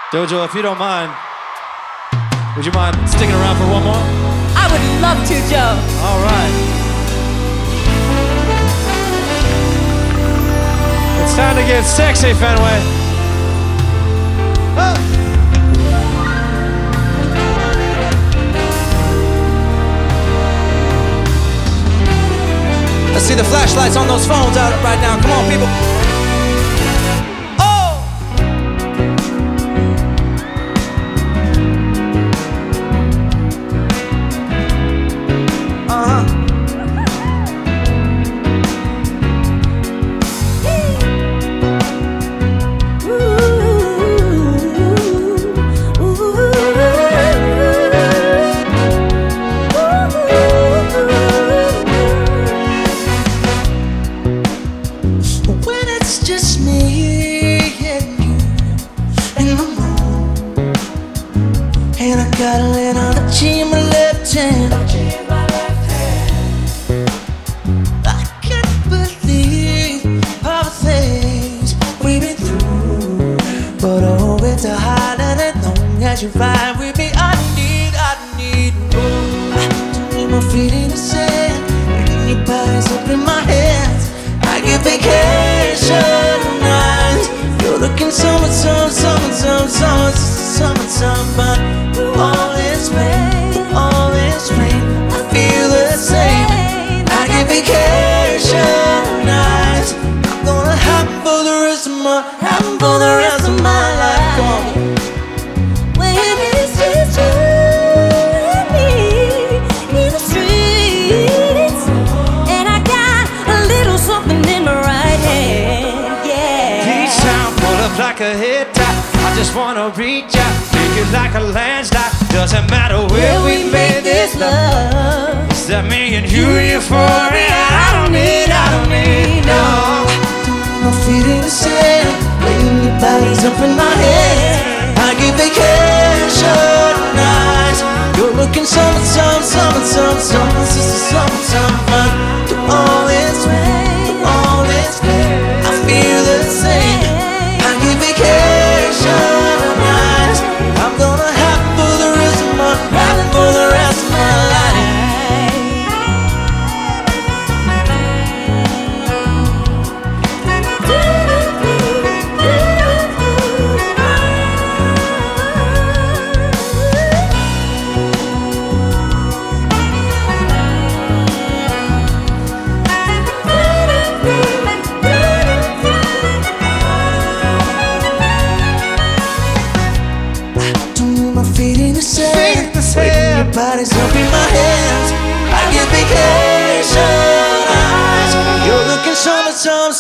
Dojo, if you don't mind, would you mind sticking around for one more? I would love to, Joe. All right. It's time to get sexy, Fenway. Oh. I see the flashlights on those phones out right now. Come on, people. Just me and you in the room, and I got a little energy in my left hand. I can't believe all the things we've been through, but oh, it's a highlight as long as you ride with me. I need to leave my feet in the sand, and your body's up in my hands. I get vacation nights. You're looking summer, but all is rain, all is rain. I feel the same. I get vacation nights. I'm gonna have for the rest of my life. Come on. When it's just you and me in the streets, and I got a little something in my right hand, yeah. Beach town pull up like a hit top. I just wanna reach out, take it like a landslide. Doesn't matter where we made this love. It's that me and you euphoria. I don't need no. My feet in the sand, when your body's up in my head. I get vacation nights. You're looking summer, but through all this rain, all this rain, I feel the same. I get vacation nights. I'm gonna have for the rest of my life. My feet in the sand, your body's up in my hands. I get vacation eyes. You're looking summer,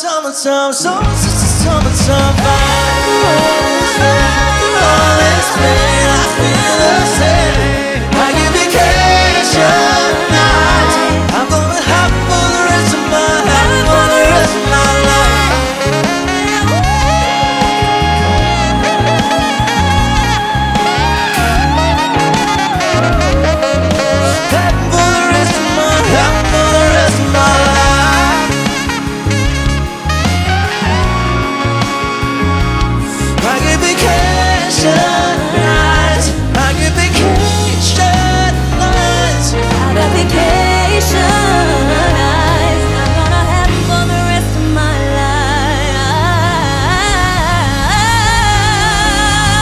all this rain, I feel the same. I get vacation nights. I'm gonna have for the rest of my life.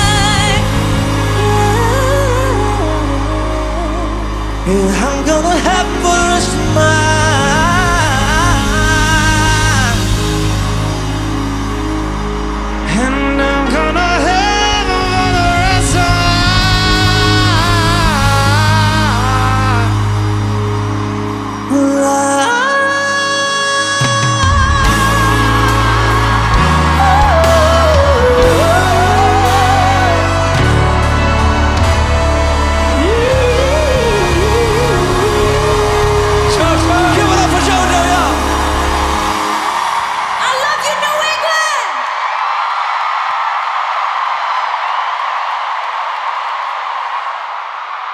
I'm gonna have